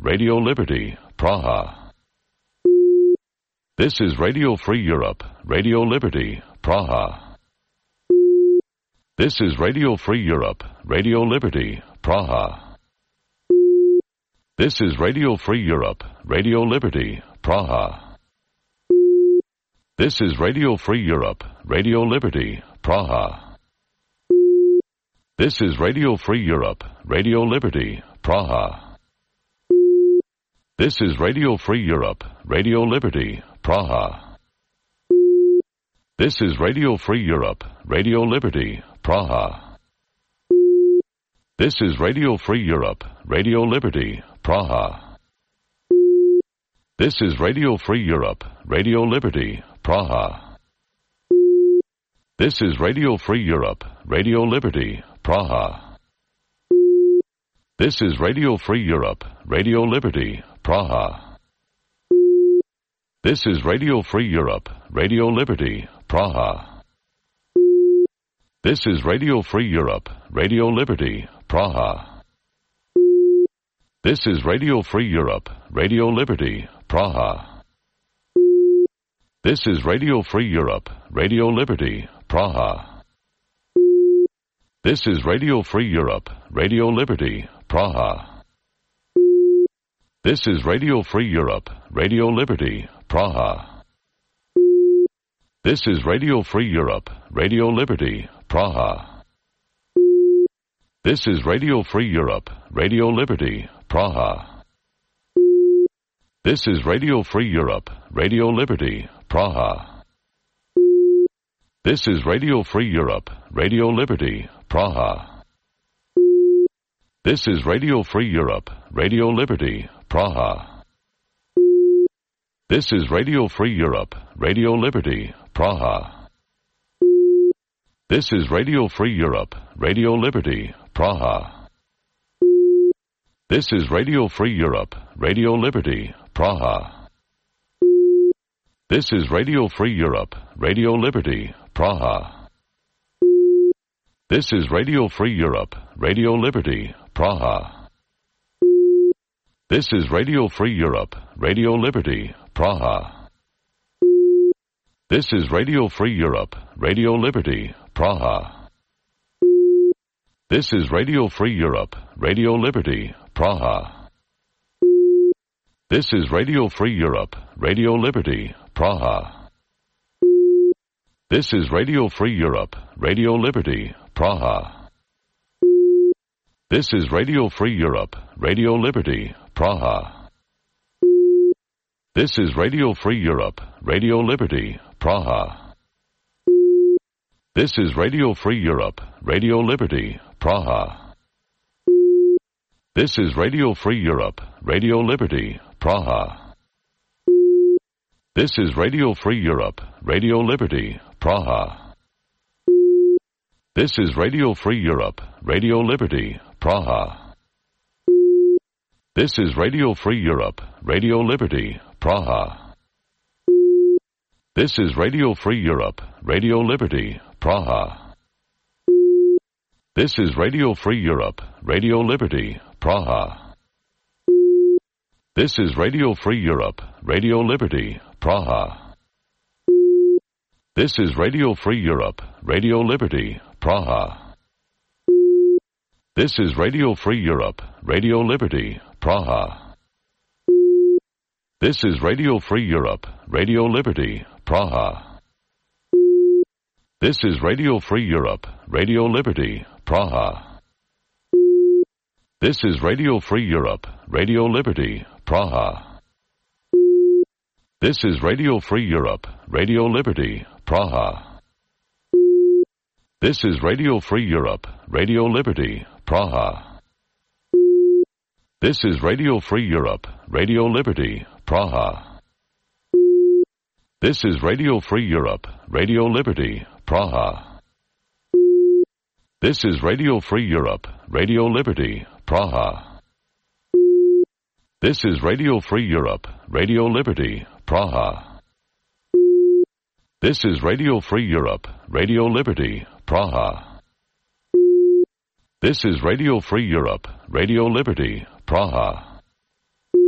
Radio Liberty, Praha. This is Radio Free Europe, Radio Liberty, Praha. This is Radio Free Europe, Radio Liberty, Praha. This is Radio Free Europe, Radio Liberty, Praha. This is Radio Free Europe, Radio Liberty, Praha. This is Radio Free Europe, Radio Liberty, Praha. This is Radio Free Europe, Radio Liberty, Praha. This is Radio Free Europe, Radio Liberty, Praha. This is Radio Free Europe, Radio Liberty, Praha. This is Radio Free Europe, Radio Liberty, Praha. This is Radio Free Europe, Radio Liberty, Praha. This is Radio Free Europe, Radio Liberty, Praha. This is Radio Free Europe, Radio Liberty, Praha. This is Radio Free Europe, Radio Liberty, Praha. This is Radio Free Europe, Radio Liberty, Praha. This is Radio Free Europe, Radio Liberty, Praha. This is Radio Free Europe, Radio Liberty, Praha. This is Radio Free Europe, Radio Liberty, Praha. This is Radio Free Europe, Radio Liberty, Praha. This is Radio Free Europe, Radio Liberty, Praha. This is Radio Free Europe, Radio Liberty, Praha. This is Radio Free Europe, Radio Liberty, Praha. This is Radio Free Europe, Radio Liberty, Praha. This is Radio Free Europe, Radio Liberty, Praha. This is Radio Free Europe, Radio Liberty, Praha. This is Radio Free Europe, Radio Liberty, Praha. This is Radio Free Europe, Radio Liberty, Praha. This is Radio Free Europe, Radio Liberty, Praha. This is Radio Free Europe, Radio Liberty, Praha. This is Radio Free Europe, Radio Liberty, Praha. This is Radio Free Europe, Radio Liberty, Praha. This is Radio Free Europe, Radio Liberty, Praha. This is Radio Free Europe, Radio Liberty, Praha. This is Radio Free Europe, Radio Liberty, Praha. This is Radio Free Europe, Radio Liberty, Praha. This is Radio Free Europe, Radio Liberty, Praha. This is Radio Free Europe, Radio Liberty, Praha. This is Radio Free Europe, Radio Liberty, Praha. This is Radio Free Europe, Radio Liberty, Praha. This is Radio Free Europe, Radio Liberty, Praha. This is Radio Free Europe, Radio Liberty, Praha. This is Radio Free Europe, Radio Liberty, Praha. This is Radio Free Europe, Radio Liberty, Praha. This is Radio Free Europe, Radio Liberty, Praha. This is Radio Free Europe, Radio Liberty, Praha. This is Radio Free Europe, Radio Liberty, Praha. This is Radio Free Europe, Radio Liberty, Praha. This is Radio Free Europe, Radio Liberty, Praha. This is Radio Free Europe, Radio Liberty, Praha. This is Radio Free Europe, Radio Liberty, Praha. This is Radio Free Europe, Radio Liberty, Praha. This is Radio Free Europe, Radio Liberty, Praha. This is Radio Free Europe, Radio Liberty, Praha. This is Radio Free Europe, Radio Liberty, Praha. This is Radio Free Europe, Radio Liberty, Praha. This is Radio Free Europe, Radio Liberty, Praha.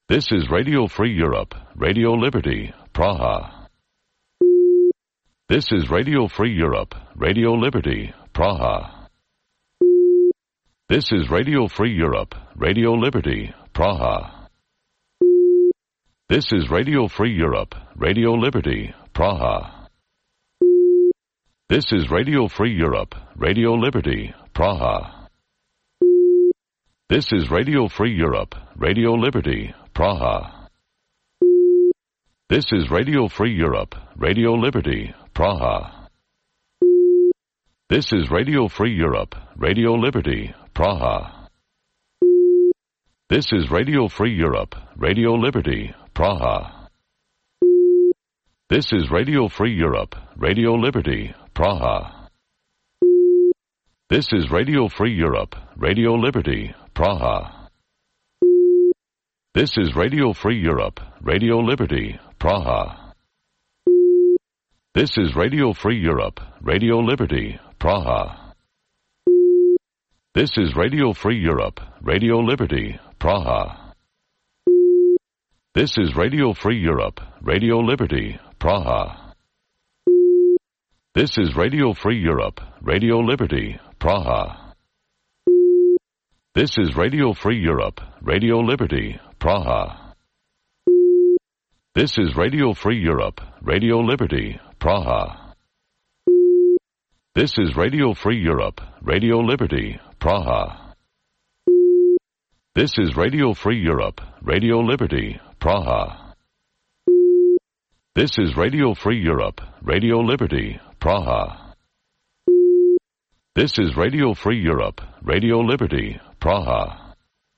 This is Radio Free Europe, Radio Liberty, Praha. This is Radio Free Europe, Radio Liberty, Praha. This is Radio Free Europe, Radio Liberty, Praha. This is Radio Free Europe, Radio Liberty, Praha. This is Radio Free Europe, Radio Liberty, Praha. This is Radio Free Europe, Radio Liberty, Praha. This is Radio Free Europe, Radio Liberty, Praha. This is Radio Free Europe, Radio Liberty, Praha. This is Radio Free Europe, Radio Liberty, Praha. This is Radio Free Europe, Radio Liberty, Praha. This is Radio Free Europe, Radio Liberty, Praha. This is Radio Free Europe, Radio Liberty, Praha. This is Radio Free Europe, Radio Liberty, Praha. This is Radio Free Europe, Radio Liberty, Praha. This is Radio Free Europe, Radio Liberty, Praha. This is Radio Free Europe, Radio Liberty, Praha. This is Radio Free Europe, Radio Liberty, Praha. This is Radio Free Europe, Radio Liberty, Praha. This is Radio Free Europe, Radio Liberty, Praha. This is Radio Free Europe, Radio Liberty, Praha. This is Radio Free Europe, Radio Liberty, Praha. This is Radio Free Europe, Radio Liberty, Praha.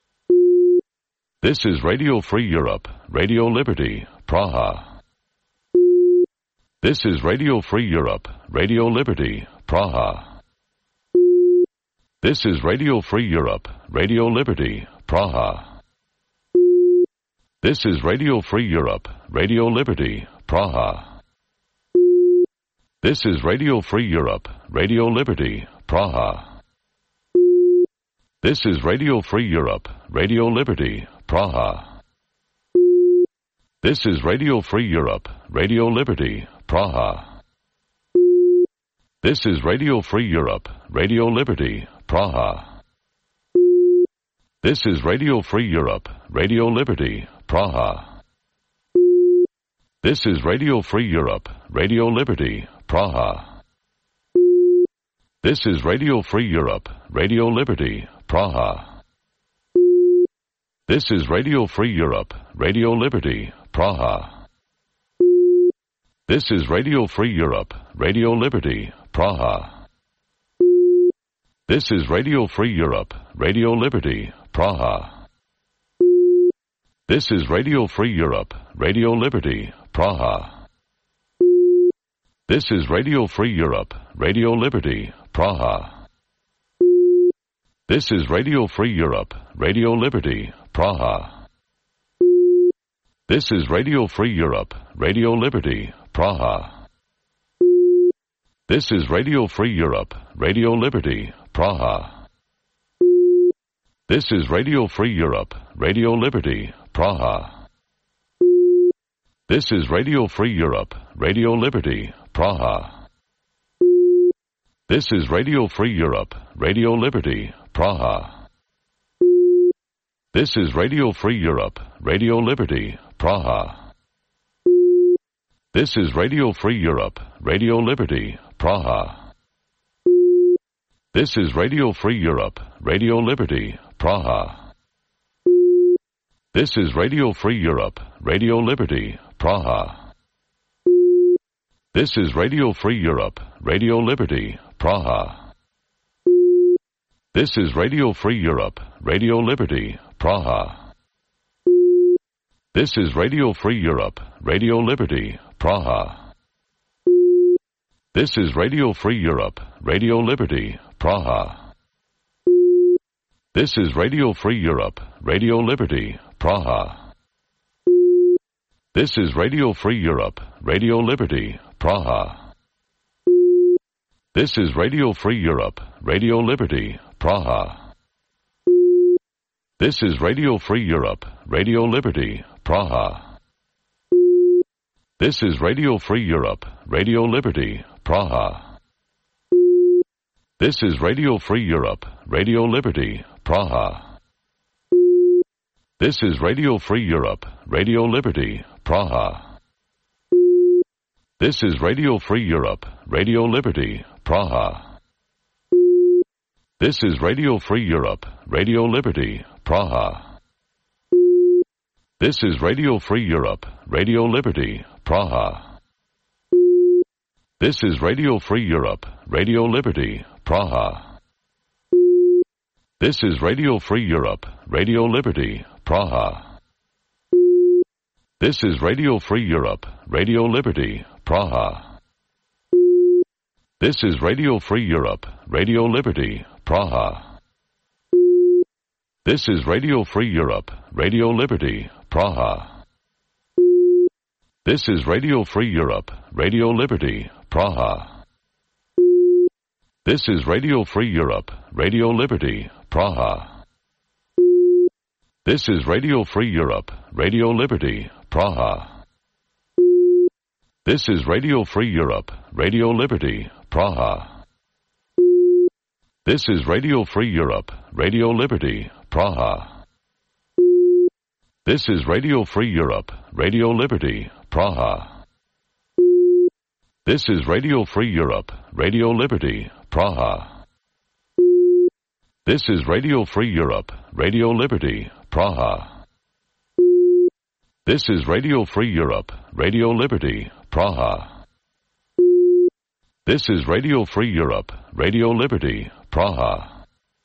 This is Radio Free Europe, Radio Liberty, Praha. This is Radio Free Europe, Radio Liberty, Praha. This is Radio Free Europe, Radio Liberty, Praha. This is Radio Free Europe, Radio Liberty, Praha. This is Radio Free Europe, Radio Liberty, Praha. This is Radio Free Europe, Radio Liberty, Praha. This is Radio Free Europe, Radio Liberty, Praha. This is Radio Free Europe, Radio Liberty, Praha. This is Radio Free Europe, Radio Liberty, Praha. This is Radio Free Europe, Radio Liberty, Praha. This is Radio Free Europe, Radio Liberty, Praha. This is Radio Free Europe, Radio Liberty, Praha. This is Radio Free Europe, Radio Liberty, Praha. This is Radio Free Europe, Radio Liberty, Praha. This is Radio Free Europe, Radio Liberty, Praha. This is Radio Free Europe, Radio Liberty, Praha. This is Radio Free Europe, Radio Liberty, Praha. This is Radio Free Europe, Radio Liberty, Praha. This is Radio Free Europe, Radio Liberty, Praha. This is Radio Free Europe, Radio Liberty, Praha. This is Radio Free Europe, Radio Liberty, Praha. This is Radio Free Europe, Radio Liberty, Praha. This is Radio Free Europe, Radio Liberty, Praha. This is Radio Free Europe, Radio Liberty, Praha. This is Radio Free Europe, Radio Liberty, Praha. This is Radio Free Europe, Radio Liberty, Praha. This is Radio Free Europe, Radio Liberty, Praha. This is Radio Free Europe, Radio Liberty, Praha. This is Radio Free Europe, Radio Liberty, Praha. This is Radio Free Europe, Radio Liberty, Praha. This is Radio Free Europe, Radio Liberty, Praha. This is Radio Free Europe, Radio Liberty, Praha. This is Radio Free Europe, Radio Liberty, Praha. This is Radio Free Europe, Radio Liberty, Praha. This is Radio Free Europe, Radio Liberty, Praha. This is Radio Free Europe, Radio Liberty, Praha. This is Radio Free Europe, Radio Liberty, Praha. This is Radio Free Europe, Radio Liberty, Praha. This is Radio Free Europe, Radio Liberty, Praha. This is Radio Free Europe, Radio Liberty, Praha. This is Radio Free Europe, Radio Liberty, Praha. This is Radio Free Europe, Radio Liberty, Praha. This is Radio Free Europe, Radio Liberty, Praha. This is Radio Free Europe, Radio Liberty, Praha. This is Radio Free Europe, Radio Liberty, Praha. This is Radio Free Europe, Radio Liberty, Praha. This is Radio Free Europe, Radio Liberty, Praha. This is Radio Free Europe, Radio Liberty, Praha. This is Radio Free Europe, Radio Liberty, Praha. This is Radio Free Europe, Radio Liberty, Praha. This is Radio Free Europe, Radio Liberty, Praha. This is Radio Free Europe, Radio Liberty, Praha. This is Radio Free Europe, Radio Liberty, Praha. This is Radio Free Europe, Radio Liberty, Praha. This is Radio Free Europe, Radio Liberty, Praha.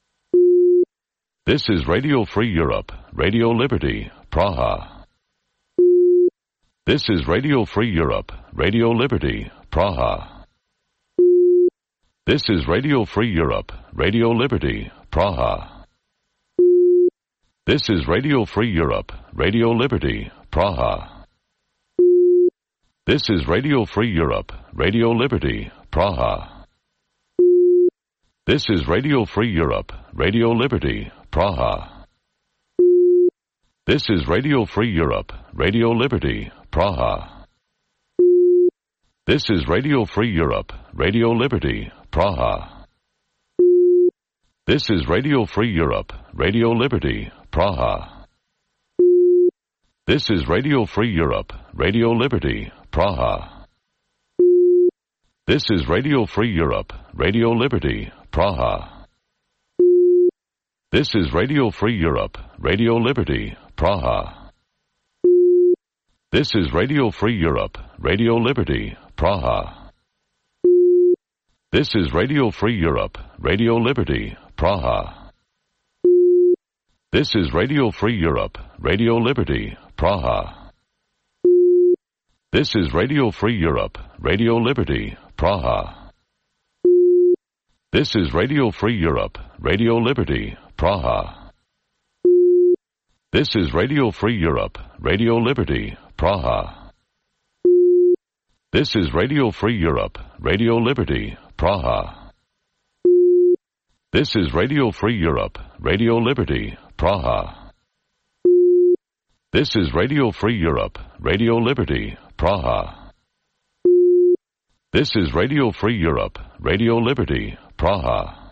This is Radio Free Europe, Radio Liberty, Praha. This is Radio Free Europe, Radio Liberty, Praha. This is Radio Free Europe, Radio Liberty, Praha. This is Radio Free Europe, Radio Liberty, Praha. This is Radio Free Europe, Radio Liberty, Praha. This is Radio Free Europe, Radio Liberty, Praha. This is Radio Free Europe, Radio Liberty, Praha. This is Radio Free Europe, Radio Liberty, Praha. This is Radio Free Europe, Radio Liberty, Praha. This is Radio Free Europe, Radio Liberty, Praha. This is Radio Free Europe, Radio Liberty, Praha. This is Radio Free Europe, Radio Liberty, Praha. This is Radio Free Europe, Radio Liberty, Praha. This is Radio Free Europe, Radio Liberty, Praha. This is Radio Free Europe, Radio Liberty, Praha. This is Radio Free Europe, Radio Liberty, Praha. This is Radio Free Europe, Radio Liberty, Praha. This is Radio Free Europe, Radio Liberty, Praha. This is Radio Free Europe, Radio Liberty, Praha. This is Radio Free Europe, Radio Liberty, Praha. This is Radio Free Europe, Radio Liberty, Praha. This is Radio Free Europe, Radio Liberty, Praha.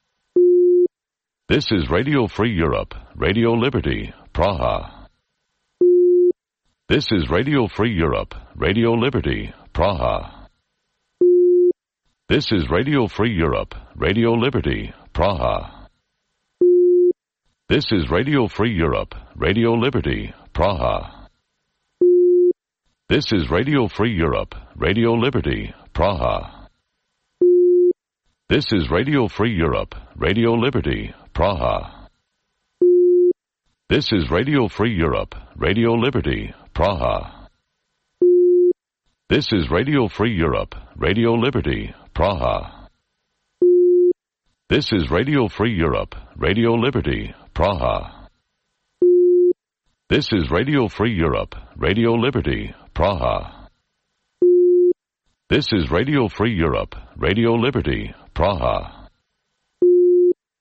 This is Radio Free Europe, Radio Liberty, Praha. This is Radio Free Europe, Radio Liberty, Praha. This is Radio Free Europe, Radio Liberty, Praha. This is Radio Free Europe, Radio Liberty, Praha. This is Radio Free Europe, Radio Liberty, Praha. This is Radio Free Europe, Radio Liberty, Praha. This is Radio Free Europe, Radio Liberty, Praha. This is Radio Free Europe, Radio Liberty, Praha. This is Radio Free Europe, Radio Liberty, Praha. This is Radio Free Europe, Radio Liberty, Praha. This is Radio Free Europe, Radio Liberty, Praha.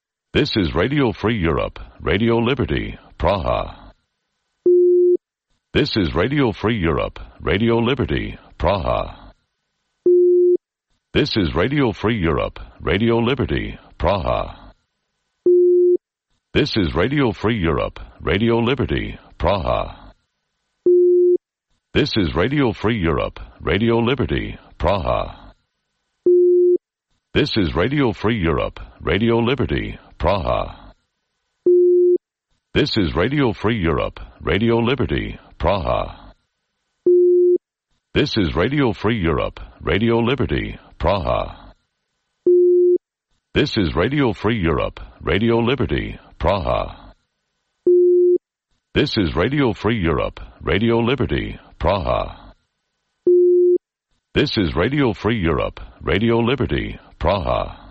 This is Radio Free Europe, Radio Liberty, Praha. This is Radio Free Europe, Radio Liberty, Praha. This is Radio Free Europe, Radio Liberty, Praha. This is Radio Free Europe, Radio Liberty, Praha. This is Radio Free Europe, Radio Liberty, Praha. This is Radio Free Europe, Radio Liberty, Praha. This is Radio Free Europe, Radio Liberty, Praha. This is Radio Free Europe, Radio Liberty, Praha. This is Radio Free Europe, Radio Liberty, Praha. This is Radio Free Europe, Radio Liberty, Praha. This is Radio Free Europe, Radio Liberty, Praha.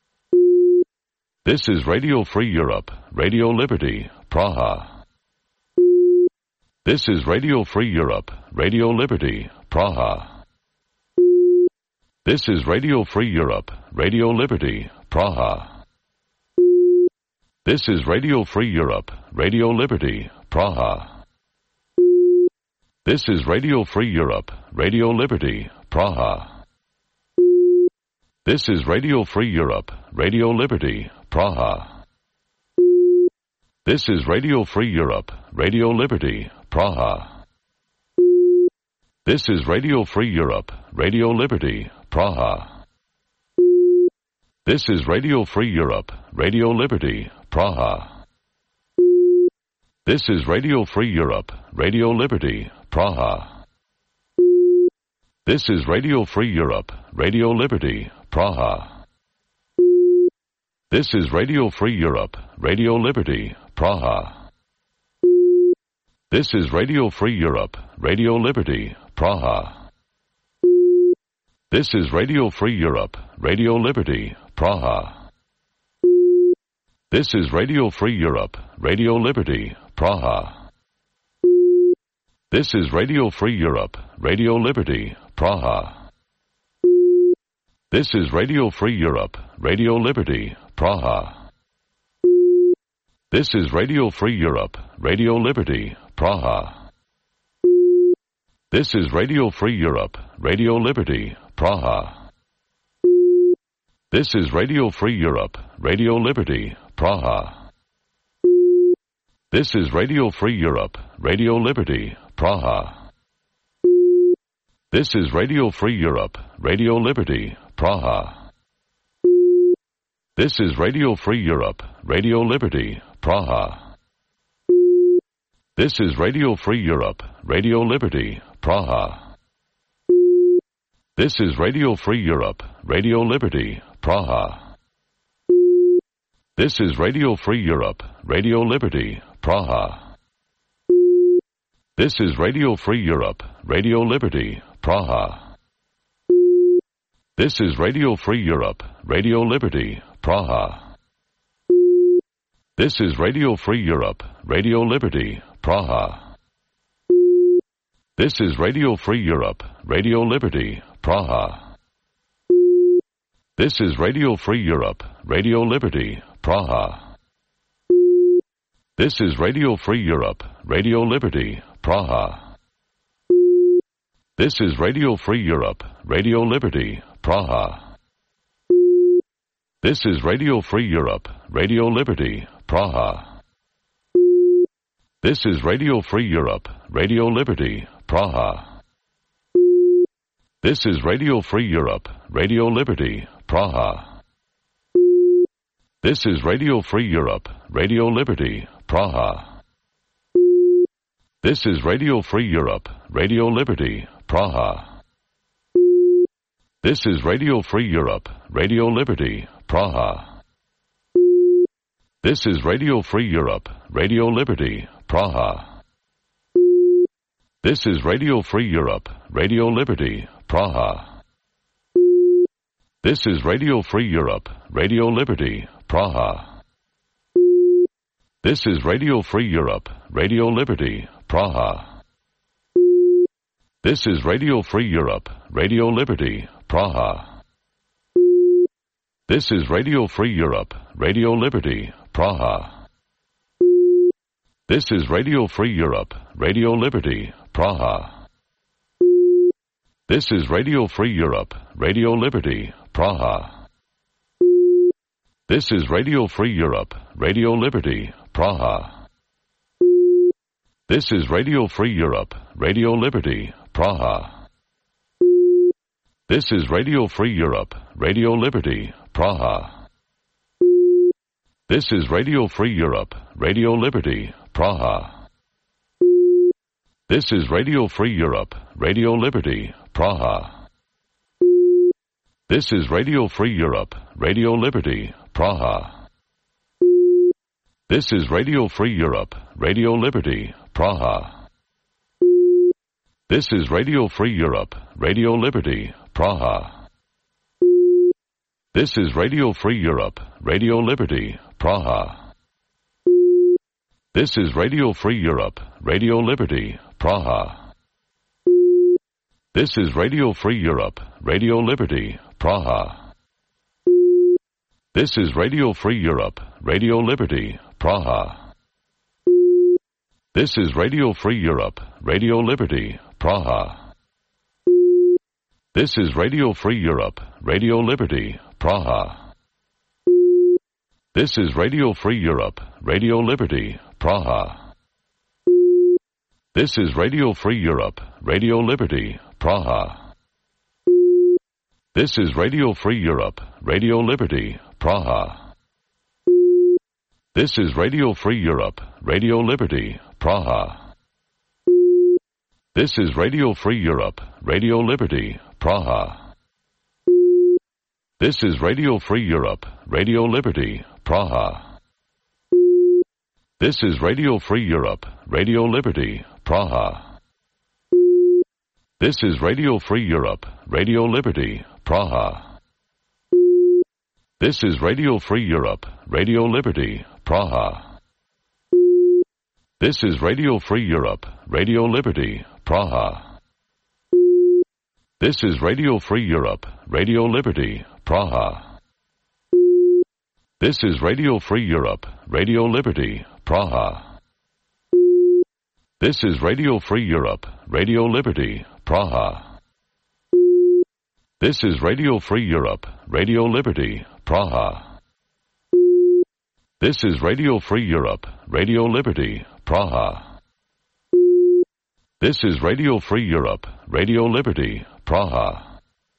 This is Radio Free Europe, Radio Liberty, Praha. This is Radio Free Europe, Radio Liberty, Praha. This is Radio Free Europe, Radio Liberty, Praha. This is Radio Free Europe, Radio Liberty, Praha. This is Radio Free Europe, Radio Liberty, Praha. This is Radio Free Europe, Radio Liberty, Praha. This is Radio Free Europe, Radio Liberty, Praha. This is Radio Free Europe, Radio Liberty, Praha. This is Radio Free Europe, Radio Liberty, Praha. This is Radio Free Europe, Radio Liberty, Praha. This is Radio Free Europe, Radio Liberty, Praha. This is Radio Free Europe, Radio Liberty, Praha. This is Radio Free Europe, Radio Liberty, Praha. This is Radio Free Europe, Radio Liberty, Praha. This is Radio Free Europe, Radio Liberty, Praha. This is Radio Free Europe, Radio Liberty, Praha. This is Radio Free Europe, Radio Liberty, Praha. This is Radio Free Europe, Radio Liberty, Praha. This is Radio Free Europe, Radio Liberty, Praha. This is Radio Free Europe, Radio Liberty, Praha. This is Radio Free Europe, Radio Liberty, Praha. This is Radio Free Europe, Radio Liberty, Praha. This is Radio Free Europe, Radio Liberty, Praha. This is Radio Free Europe, Radio Liberty, Praha. This is Radio Free Europe, Radio Liberty, Praha. This is Radio Free Europe, Radio Liberty, Praha. This is Radio Free Europe, Radio Liberty, Praha. This is Radio Free Europe, Radio Liberty, Praha. This is Radio Free Europe, Radio Liberty, Praha. This is Radio Free Europe, Radio Liberty, Praha. This is Radio Free Europe, Radio Liberty, Praha. This is Radio Free Europe, Radio Liberty, Praha. This is Radio Free Europe, Radio Liberty, Praha. This is Radio Free Europe, Radio Liberty, Praha. This is Radio Free Europe, Radio Liberty, Praha. This is Radio Free Europe, Radio Liberty, Praha. This is Radio Free Europe, Radio Liberty, Praha. This is Radio Free Europe, Radio Liberty, Praha. This is Radio Free Europe, Radio Liberty, Praha. This is Radio Free Europe, Radio Liberty, Praha. This is Radio Free Europe, Radio Liberty, Praha. This is Radio Free Europe, Radio Liberty, Praha. This is Radio Free Europe, Radio Liberty, Praha. This is Radio Free Europe, Radio Liberty, Praha. This is Radio Free Europe, Radio Liberty, Praha. This is Radio Free Europe, Radio Liberty, Praha. This is Radio Free Europe, Radio Liberty, Praha. This is Radio Free Europe, Radio Liberty, Praha. This is Radio Free Europe, Radio Liberty, Praha. This is Radio Free Europe, Radio Liberty, Praha. This is Radio Free Europe, Radio Liberty, Praha. This is Radio Free Europe, Radio Liberty, Praha. This is Radio Free Europe, Radio Liberty, Praha. This is Radio Free Europe, Radio Liberty, Praha. This is Radio Free Europe, Radio Liberty, Praha. This is Radio Free Europe, Radio Liberty, Praha. This is Radio Free Europe, Radio Liberty, Praha. This is Radio Free Europe, Radio Liberty, Praha. This is Radio Free Europe, Radio Liberty, Praha. This is Radio Free Europe, Radio Liberty, Praha. This is Radio Free Europe, Radio Liberty, Praha. This is Radio Free Europe, Radio Liberty, Praha. This is Radio Free Europe, Radio Liberty, Praha. This is Radio Free Europe, Radio Liberty, Praha. This is Radio Free Europe, Radio Liberty, Praha. This is Radio Free Europe, Radio Liberty, Praha. This is Radio Free Europe, Radio Liberty, Praha. This is Radio Free Europe, Radio Liberty, Praha. This is Radio Free Europe, Radio Liberty, Praha. This is Radio Free Europe, Radio Liberty, Praha. This is Radio Free Europe, Radio Liberty, Praha. This is Radio Free Europe, Radio Liberty, Praha. This is Radio Free Europe, Radio Liberty, Praha. This is Radio Free Europe, Radio Liberty, Praha. This is Radio Free Europe, Radio Liberty, Praha. This is Radio Free Europe, Radio Liberty, Praha. This is Radio Free Europe, Radio Liberty, Praha.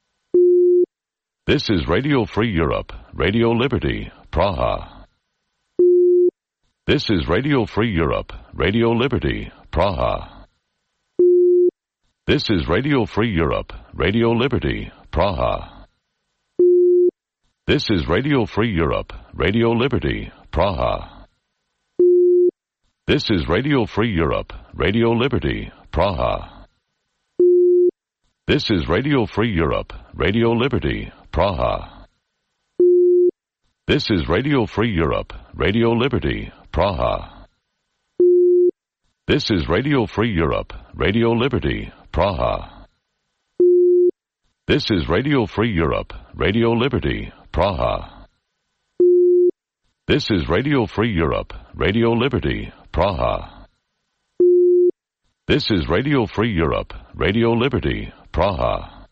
This is Radio Free Europe, Radio Liberty, Praha. This is Radio Free Europe, Radio Liberty, Praha. This is Radio Free Europe, Radio Liberty, Praha. This is Radio Free Europe, Radio Liberty, Praha. This is Radio Free Europe, Radio Liberty, Praha. This is Radio Free Europe, Radio Liberty, Praha. This is Radio Free Europe, Radio Liberty, Praha. This is Radio Free Europe, Radio Liberty, Praha. This is Radio Free Europe, Radio Liberty, Praha. This is Radio Free Europe, Radio Liberty, Praha. This is Radio Free Europe, Radio Liberty, Praha.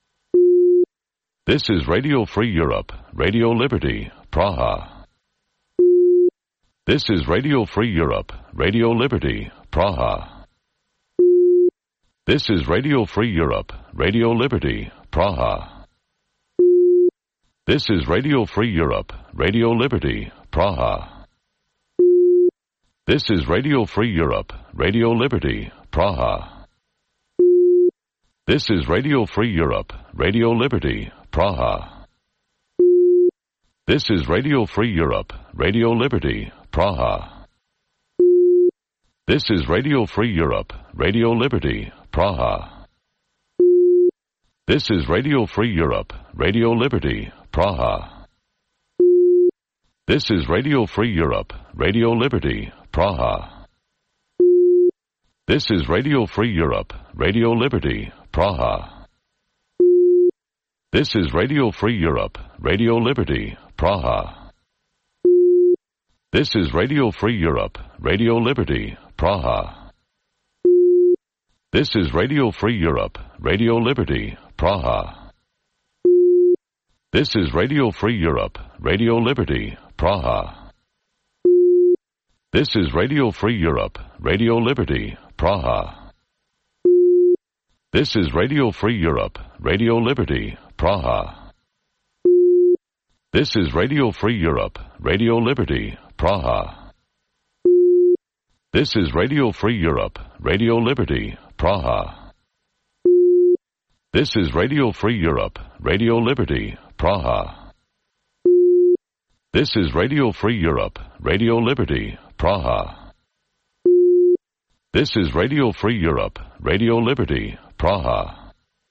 This is Radio Free Europe, Radio Liberty, Praha. This is Radio Free Europe, Radio Liberty, Praha. This is Radio Free Europe, Radio Liberty, Praha. This is Radio Free Europe, Radio Liberty, Praha. This is Radio Free Europe, Radio Liberty, Praha. This is Radio Free Europe, Radio Liberty, Praha. This is Radio Free Europe, Radio Liberty, Praha. This is Radio Free Europe, Radio Liberty, Praha. This is Radio Free Europe, Radio Liberty, Praha. This is Radio Free Europe, Radio Liberty, Praha. This is Radio Free Europe, Radio Liberty, Praha. This is Radio Free Europe, Radio Liberty, Praha. This is Radio Free Europe, Radio Liberty, Praha. This is Radio Free Europe, Radio Liberty, Praha. This is Radio Free Europe, Radio Liberty, Praha. This is Radio Free Europe, Radio Liberty, Praha. This is Radio Free Europe, Radio Liberty, Praha. This is Radio Free Europe, Radio Liberty, Praha. This is Radio Free Europe, Radio Liberty, Praha. This is Radio Free Europe, Radio Liberty, Praha. This is Radio Free Europe, Radio Liberty, Praha. This is Radio Free Europe, Radio Liberty, Praha.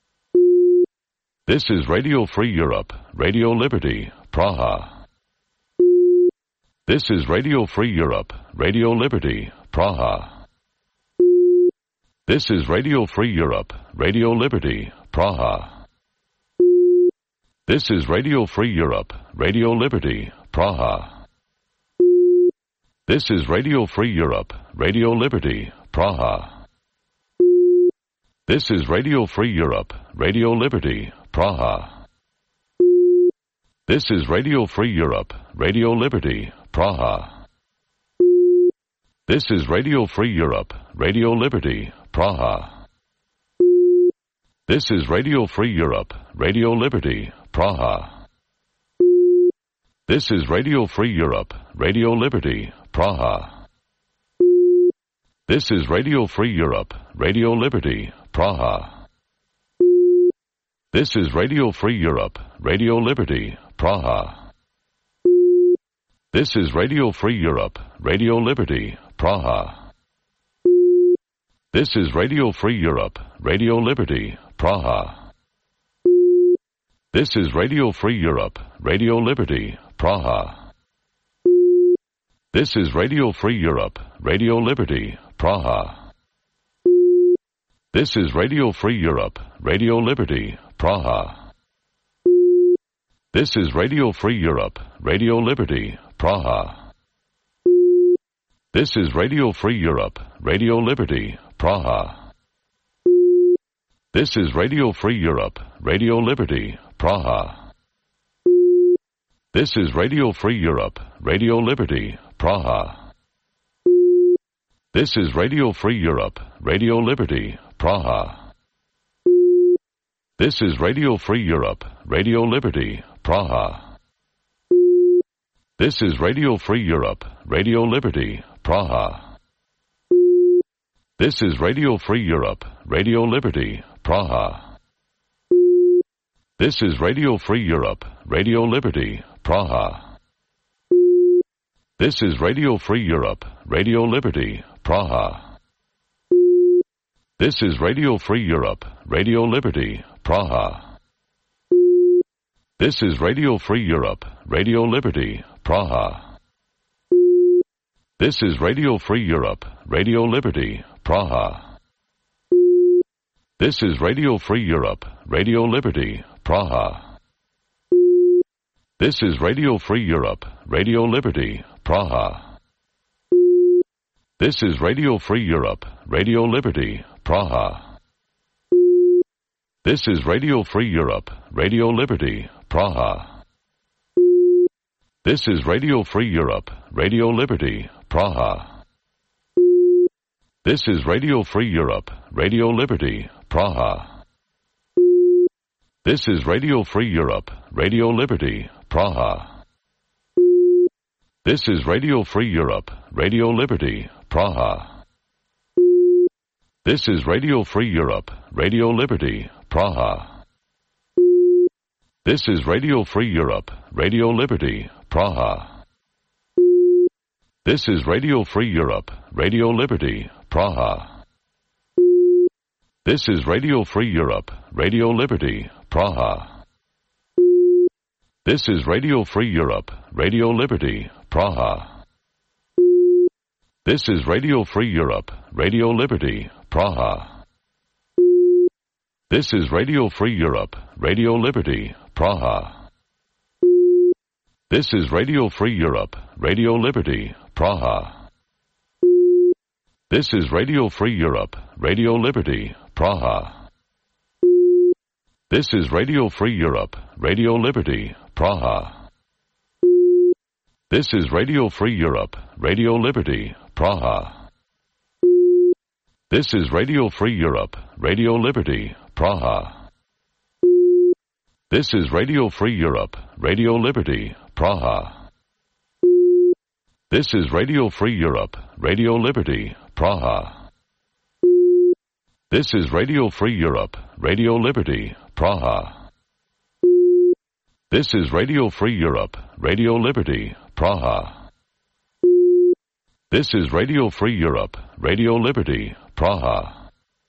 This is Radio Free Europe, Radio Liberty, Praha. This is Radio Free Europe, Radio Liberty, Praha. This is Radio Free Europe, Radio Liberty, Praha. This is Radio Free Europe, Radio Liberty, Praha. This is Radio Free Europe, Radio Liberty, Praha. This is Radio Free Europe, Radio Liberty, Praha. This is Radio Free Europe, Radio Liberty, Praha. This is Radio Free Europe, Radio Liberty, Praha. This is Radio Free Europe, Radio Liberty, Praha. This is Radio Free Europe, Radio Liberty, Praha. This is Radio Free Europe, Radio Liberty, Praha. This is Radio Free Europe, Radio Liberty, Praha. This is Radio Free Europe, Radio Liberty, Praha. This is Radio Free Europe, Radio Liberty, Praha. This is Radio Free Europe, Radio Liberty, Praha. This is Radio Free Europe, Radio Liberty, Praha. This is Radio Free Europe, Radio Liberty, Praha. This is Radio Free Europe, Radio Liberty, Praha. This is Radio Free Europe, Radio Liberty, Praha. This is Radio Free Europe, Radio Liberty, Praha. This is Radio Free Europe, Radio Liberty, Praha. This is Radio Free Europe, Radio Liberty, Praha. This is Radio Free Europe, Radio Liberty, Praha. This is Radio Free Europe, Radio Liberty, Praha. This is Radio Free Europe, Radio Liberty, Praha. This is Radio Free Europe, Radio Liberty, Praha. This is Radio Free Europe, Radio Liberty, Praha. This is Radio Free Europe, Radio Liberty, Praha. This is Radio Free Europe, Radio Liberty, Praha. This is Radio Free Europe, Radio Liberty, Praha. This is Radio Free Europe, Radio Liberty, Praha. This is Radio Free Europe, Radio Liberty, Praha. This is Radio Free Europe, Radio Liberty, Praha. This is Radio Free Europe, Radio Liberty, Praha. This is Radio Free Europe, Radio Liberty, Praha. This is Radio Free Europe, Radio Liberty, Praha. This is Radio Free Europe, Radio Liberty, Praha. This is Radio Free Europe, Radio Liberty, Praha. This is Radio Free Europe, Radio Liberty, Praha. This is Radio Free Europe, Radio Liberty, Praha. This is Radio Free Europe, Radio Liberty, Praha. This is Radio Free Europe, Radio Liberty, Praha. This is Radio Free Europe, Radio Liberty, Praha. This is Radio Free Europe, Radio Liberty, Praha. This is Radio Free Europe, Radio Liberty, Praha. This is Radio Free Europe, Radio Liberty, Praha. This is Radio Free Europe, Radio Liberty, Praha. This is Radio Free Europe, Radio Liberty, Praha. This is Radio Free Europe, Radio Liberty, Praha. This is Radio Free Europe, Radio Liberty, Praha. This is Radio Free Europe, Radio Liberty, Praha. This is Radio Free Europe, Radio Liberty, Praha. This is Radio Free Europe, Radio Liberty, Praha. This is Radio Free Europe, Radio Liberty, Praha. This is Radio Free Europe, Radio Liberty, Praha.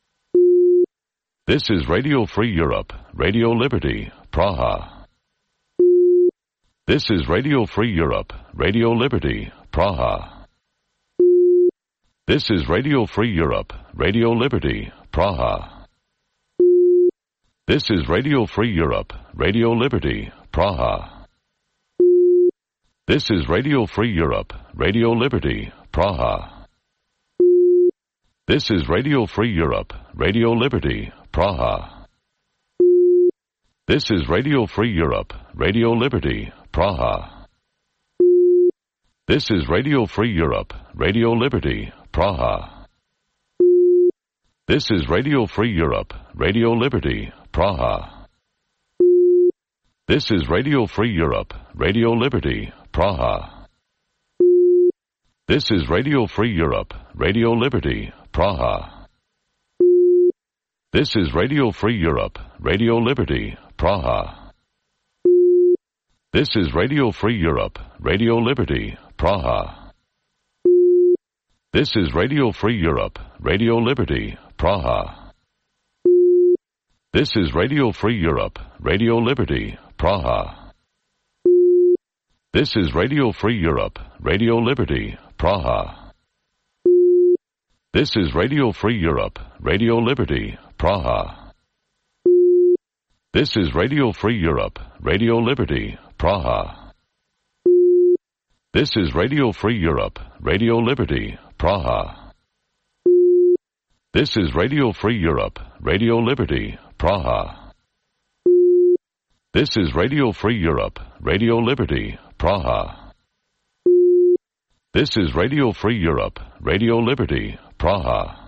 This is Radio Free Europe, Radio Liberty, Praha. This is Radio Free Europe, Radio Liberty, Praha. This is Radio Free Europe, Radio Liberty, Praha. This is Radio Free Europe, Radio Liberty, Praha. This is Radio Free Europe, Radio Liberty, Praha. This is Radio Free Europe, Radio Liberty, Praha. This is Radio Free Europe, Radio Liberty, Praha. This is Radio Free Europe, Radio Liberty, Praha. This is Radio Free Europe, Radio Liberty, Praha. This is Radio Free Europe, Radio Liberty, Praha. This is Radio Free Europe, Radio Liberty, Praha. This is Radio Free Europe, Radio Liberty, Praha. This is Radio Free Europe, Radio Liberty, Praha. This is Radio Free Europe, Radio Liberty, Praha. This is Radio Free Europe, Radio Liberty, Praha. This is Radio Free Europe, Radio Liberty, Praha. This is Radio Free Europe, Radio Liberty, Praha. This is Radio Free Europe, Radio Liberty, Praha. This is Radio Free Europe, Radio Liberty, Praha. This is Radio Free Europe, Radio Liberty, Praha. This is Radio Free Europe, Radio Liberty, Praha. This is Radio Free Europe, Radio Liberty, Praha.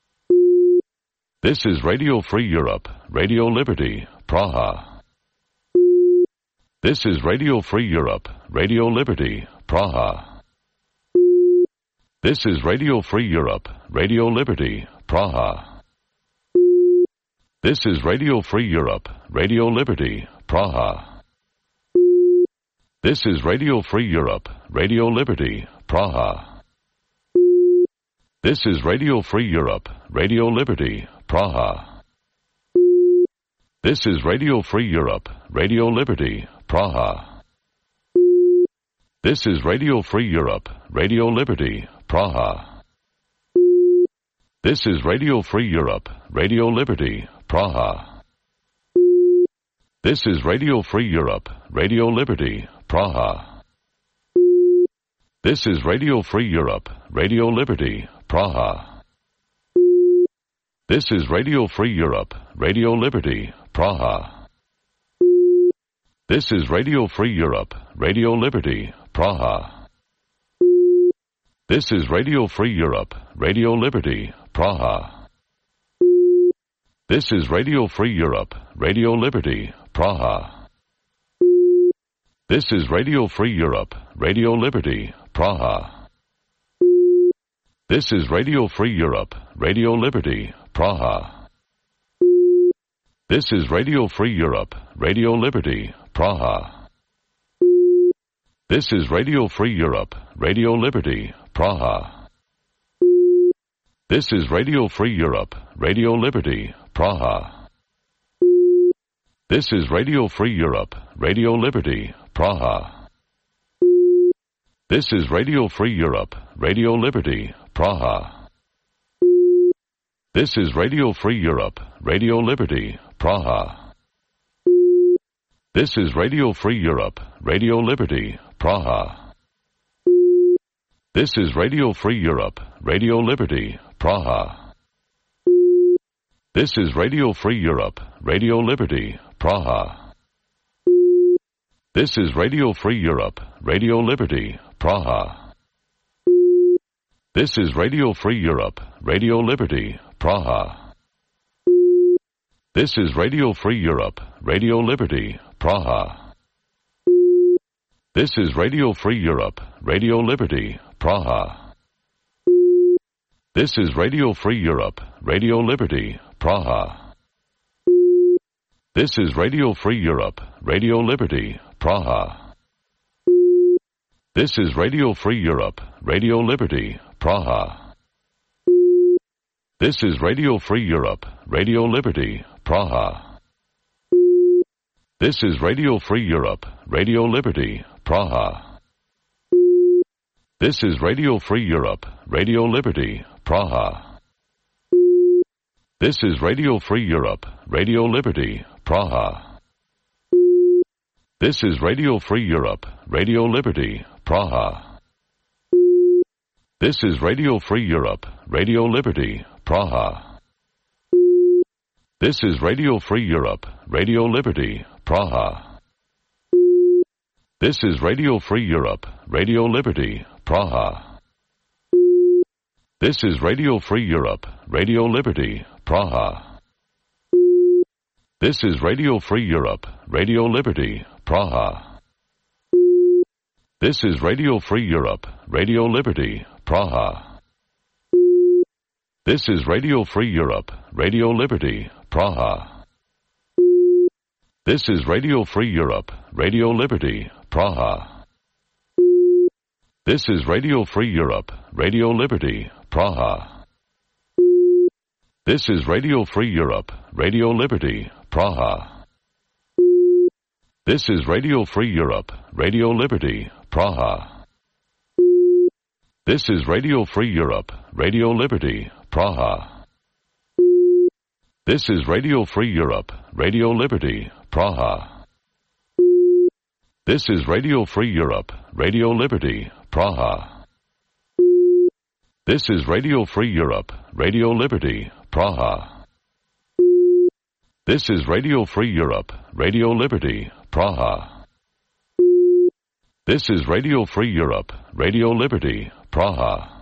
This is Radio Free Europe, Radio Liberty, Praha. This is Radio Free Europe, Radio Liberty, Praha. This is Radio Free Europe, Radio Liberty, Praha. This is Radio Free Europe, Radio Liberty, Praha. This is Radio Free Europe, Radio Liberty, Praha. This is Radio Free Europe, Radio Liberty, Praha. This is Radio Free Europe, Radio Liberty, Praha. This is Radio Free Europe, Radio Liberty, Praha. This is Radio Free Europe, Radio Liberty, Praha. This is Radio Free Europe, Radio Liberty, Praha. This is Radio Free Europe, Radio Liberty, Praha. This is Radio Free Europe, Radio Liberty, Praha. This is Radio Free Europe, Radio Liberty, Praha. This is Radio Free Europe, Radio Liberty, Praha. This is Radio Free Europe, Radio Liberty, Praha. This is Radio Free Europe, Radio Liberty, Praha. This is Radio Free Europe, Radio Liberty, Praha. This is Radio Free Europe, Radio Liberty, Praha. This is Radio Free Europe, Radio Liberty, Praha. This is Radio Free Europe, Radio Liberty, Praha. This is Radio Free Europe, Radio Liberty, Praha. This is Radio Free Europe, Radio Liberty, Praha. This is Radio Free Europe, Radio Liberty, Praha. This is Radio Free Europe, Radio Liberty, Praha. This is Radio Free Europe, Radio Liberty, Praha. This is Radio Free Europe, Radio Liberty, Praha. This is Radio Free Europe, Radio Liberty, Praha. This is Radio Free Europe, Radio Liberty, Praha. This is Radio Free Europe, Radio Liberty, Praha. This is Radio Free Europe, Radio Liberty, Praha. This is Radio Free Europe, Radio Liberty, Praha. This is Radio Free Europe, Radio Liberty, Praha. This is Radio Free Europe, Radio Liberty, Praha. This is Radio Free Europe, Radio Liberty, Praha. This is Radio Free Europe, Radio Liberty, Praha. This is Radio Free Europe, Radio Liberty, Praha. This is Radio Free Europe, Radio Liberty, Praha. This is Radio Free Europe, Radio Liberty, Praha. This is Radio Free Europe, Radio Liberty, Praha. This is Radio Free Europe, Radio Liberty, Praha. This is Radio Free Europe, Radio Liberty, Praha. This is Radio Free Europe, Radio Liberty, Praha. This is Radio Free Europe, Radio Liberty, Praha. This is Radio Free Europe, Radio Liberty, Praha. This is Radio Free Europe, Radio Liberty, Praha. This is Radio Free Europe, Radio Liberty, Praha. This is Radio Free Europe, Radio Liberty, Praha. This is Radio Free Europe, Radio Liberty, Praha. This is Radio Free Europe, Radio Liberty, Praha. This is Radio Free Europe, Radio Liberty, Praha. This is Radio Free Europe, Radio Liberty, Praha. This is Radio Free Europe, Radio Liberty, Praha. This is Radio Free Europe, Radio Liberty, Praha. This is Radio Free Europe, Radio Liberty, Praha. This is Radio Free Europe, Radio Liberty, Praha.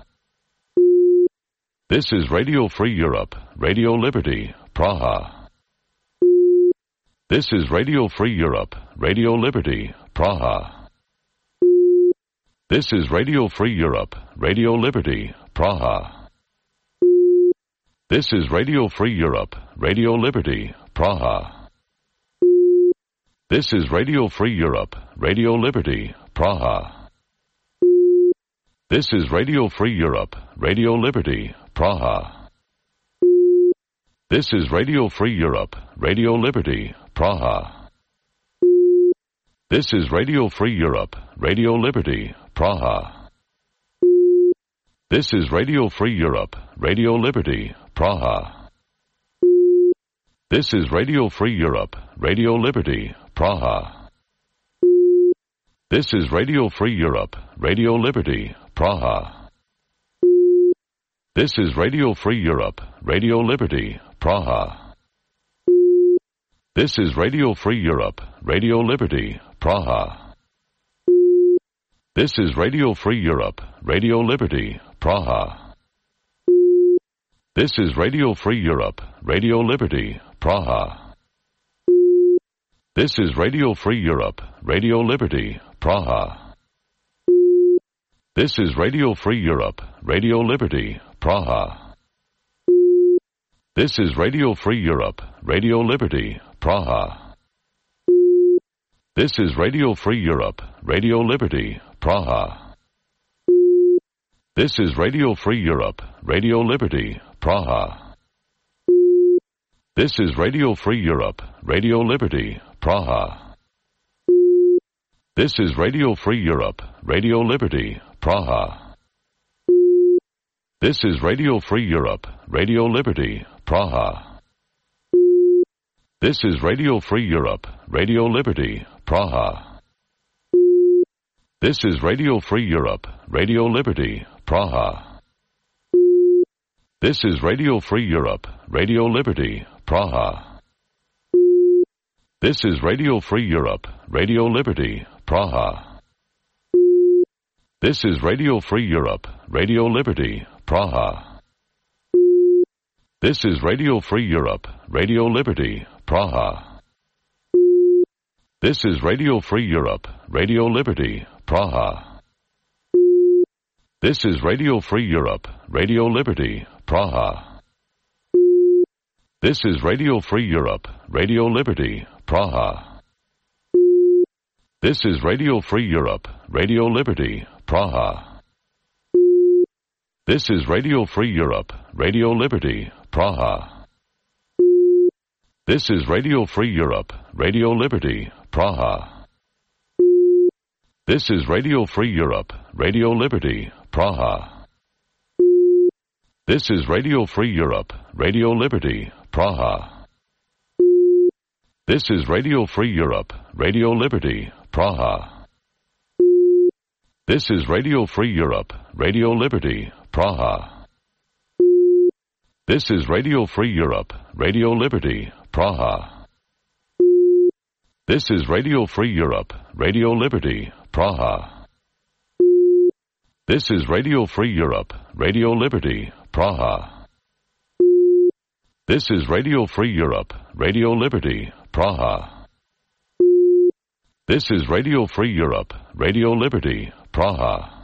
This is Radio Free Europe, Radio Liberty, Praha. This is Radio Free Europe, Radio Liberty, Praha. This is Radio Free Europe, Radio Liberty, Praha. This is Radio Free Europe, Radio Liberty, Praha. This is Radio Free Europe, Radio Liberty, Praha. This is Radio Free Europe, Radio Liberty, Praha. This is Radio Free Europe, Radio Liberty, Praha. This is Radio Free Europe, Radio Liberty, Praha. This is Radio Free Europe, Radio Liberty, Praha. This is Radio Free Europe, Radio Liberty, Praha. This is Radio Free Europe, Radio Liberty, Praha. This is Radio Free Europe, Radio Liberty, Praha. This is Radio Free Europe, Radio Liberty, Praha. This is Radio Free Europe, Radio Liberty, Praha. This is Radio Free Europe, Radio Liberty, Praha. This is Radio Free Europe, Radio Liberty, Praha. This is Radio Free Europe, Radio Liberty, Praha. This is Radio Free Europe, Radio Liberty, Praha. This is Radio Free Europe, Radio Liberty, Praha. This is Radio Free Europe, Radio Liberty, Praha. This is Radio Free Europe, Radio Liberty, Praha. This is Radio Free Europe, Radio Liberty, Praha. This is Radio Free Europe, Radio Liberty, Praha. This is Radio Free Europe, Radio Liberty, Praha. This is Radio Free Europe, Radio Liberty, Praha. This is Radio Free Europe, Radio Liberty, Praha. This is Radio Free Europe, Radio Liberty, Praha. This is Radio Free Europe, Radio Liberty, Praha. This is Radio Free Europe, Radio Liberty, Praha. This is Radio Free Europe, Radio Liberty, Praha. This is Radio Free Europe, Radio Liberty, Praha. This is Radio Free Europe, Radio Liberty, Praha. This is Radio Free Europe, Radio Liberty, Praha. This is Radio Free Europe, Radio Liberty, Praha. This is Radio Free Europe, Radio Liberty, Praha. This is Radio Free Europe, Radio Liberty, Praha. This is Radio Free Europe, Radio Liberty, Praha. This is Radio Free Europe, Radio Liberty, Praha. This is Radio Free Europe, Radio Liberty, Praha. This is Radio Free Europe, Radio Liberty, Praha. This is Radio Free Europe, Radio Liberty, Praha. This is Radio Free Europe, Radio Liberty, Praha. This is Radio Free Europe, Radio Liberty, Praha. This is Radio Free Europe, Radio Liberty, Praha.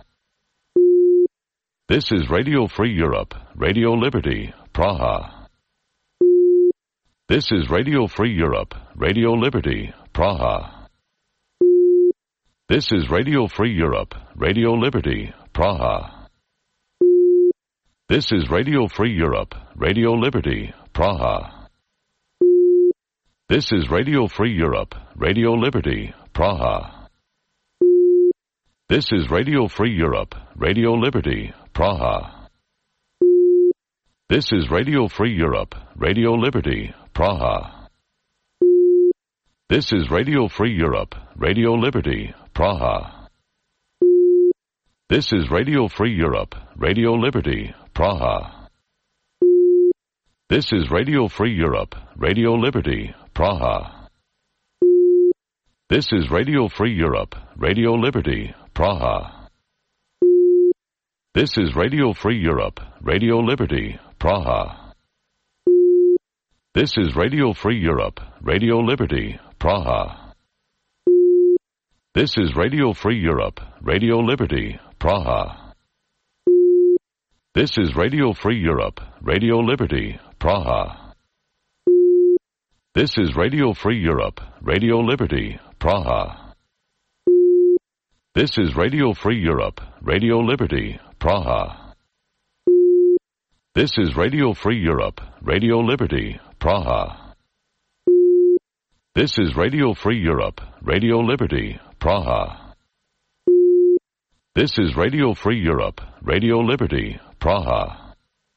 This is Radio Free Europe, Radio Liberty, Praha. This is Radio Free Europe, Radio Liberty, Praha. This is Radio Free Europe, Radio Liberty, Praha. This is Radio Free Europe, Radio Liberty, Praha. This is Radio Free Europe, Radio Liberty, Praha. This is Radio Free Europe, Radio Liberty, Praha. This is Radio Free Europe, Radio Liberty, Praha. This is Radio Free Europe, Radio Liberty, Praha. This is Radio Free Europe, Radio Liberty, Praha. This is Radio Free Europe, Radio Liberty, Praha. This is Radio Free Europe, Radio Liberty, Praha. This is Radio Free Europe, Radio Liberty, Praha. This is Radio Free Europe, Radio Liberty, Praha. This is Radio Free Europe, Radio Liberty, Praha. This is Radio Free Europe, Radio Liberty, Praha. This is Radio Free Europe, Radio Liberty, Praha. This is Radio Free Europe, Radio Liberty, Praha. This is Radio Free Europe, Radio Liberty, Praha. This is Radio Free Europe, Radio Liberty, Praha. This is Radio Free Europe, Radio Liberty, Praha.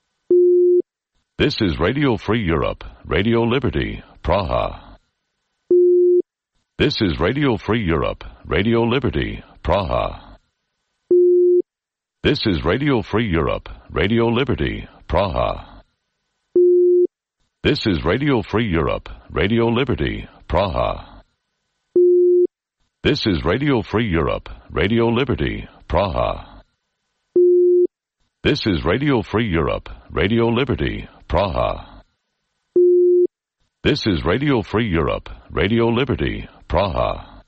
This is Radio Free Europe, Radio Liberty, Praha. This is Radio Free Europe, Radio Liberty, Praha. This is Radio Free Europe, Radio Liberty, Praha. This is Radio Free Europe, Radio Liberty, Praha. This is Radio Free Europe, Radio Liberty, Praha. This is Radio Free Europe, Radio Liberty, Praha. This is Radio Free Europe, Radio Liberty, Praha.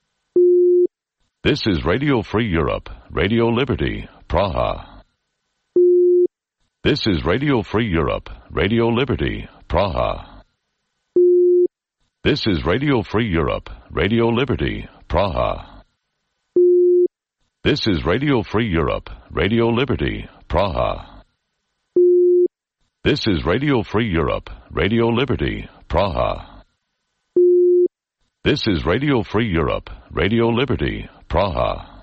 This is Radio Free Europe, Radio Liberty, Praha. This is Radio Free Europe, Radio Liberty, Praha. This is Radio Free Europe, Radio Liberty, Praha. This is Radio Free Europe, Radio Liberty, Praha. This is Radio Free Europe, Radio Liberty, Praha. This is Radio Free Europe, Radio Liberty, Praha.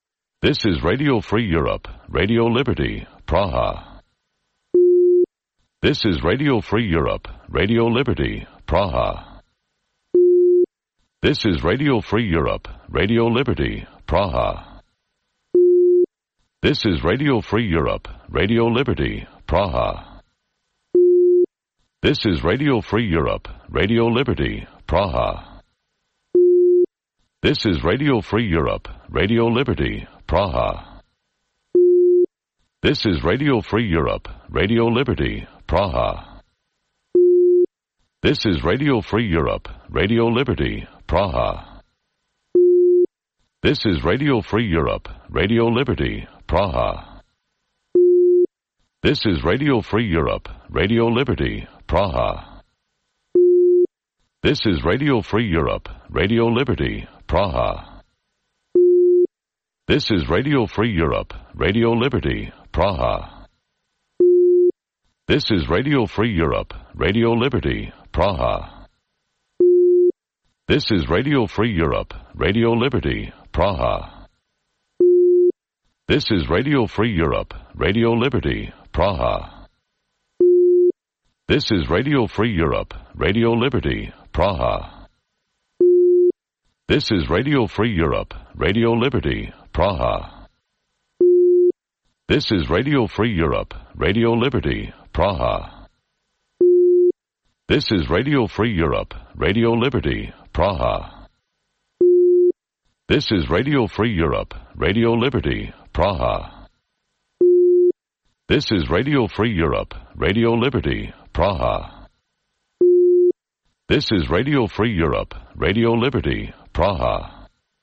This is Radio Free Europe, Radio Liberty, Praha. This is Radio Free Europe, Radio Liberty, Praha. This is Radio Free Europe, Radio Liberty, Praha. This is Radio Free Europe, Radio Liberty, Praha. This is Radio Free Europe, Radio Liberty, Praha. This is Radio Free Europe, Radio Liberty, Praha. This is Radio Free Europe, Radio Liberty, Praha. This is Radio Free Europe, Radio Liberty, Praha. This is Radio Free Europe, Radio Liberty, Praha. This is Radio Free Europe, Radio Liberty, Praha. This is Radio Free Europe, Radio Liberty, Praha. This is Radio Free Europe, Radio Liberty, Praha. This is Radio Free Europe, Radio Liberty, Praha. This is Radio Free Europe, Radio Liberty, Praha. This is Radio Free Europe, Radio Liberty, Praha. This is Radio Free Europe, Radio Liberty, Praha. This is Radio Free Europe, Radio Liberty, Praha. This is Radio Free Europe, Radio Liberty, Praha. This is Radio Free Europe, Radio Liberty, Praha. This is Radio Free Europe, Radio Liberty, Praha. This is Radio Free Europe, Radio Liberty, Praha. This is Radio Free Europe, Radio Liberty, Praha.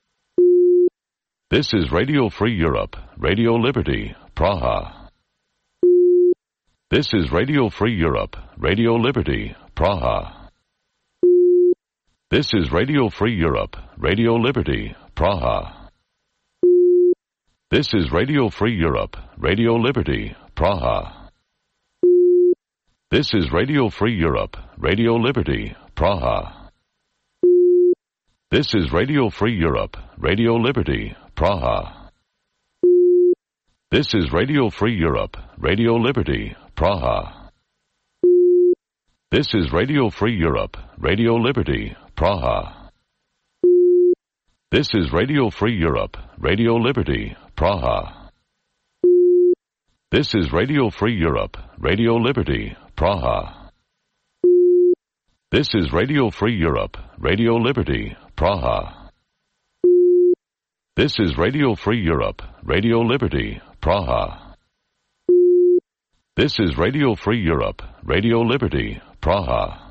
This is Radio Free Europe, Radio Liberty, Praha. This is Radio Free Europe, Radio Liberty, Praha. This is Radio Free Europe, Radio Liberty, Praha. This is Radio Free Europe, Radio Liberty, Praha. This is Radio Free Europe, Radio Liberty, Praha. This is Radio Free Europe, Radio Liberty, Praha. This is Radio Free Europe, Radio Liberty, Praha. This is Radio Free Europe, Radio Liberty, Praha. This is Radio Free Europe, Radio Liberty, Praha. This is Radio Free Europe, Radio Liberty, Praha. This is Radio Free Europe, Radio Liberty, Praha. This is Radio Free Europe, Radio Liberty, Praha. This is Radio Free Europe, Radio Liberty, Praha.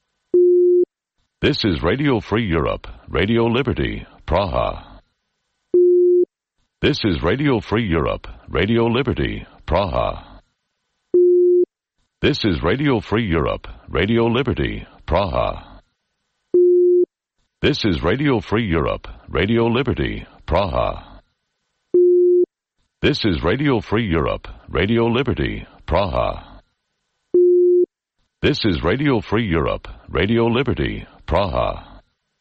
This is Radio Free Europe, Radio Liberty, Praha. This is Radio Free Europe, Radio Liberty, Praha. This is Radio Free Europe, Radio Liberty, Praha. This is Radio Free Europe, Radio Liberty, Praha. This is Radio Free Europe, Radio Liberty, Praha. This is Radio Free Europe, Radio Liberty, Praha.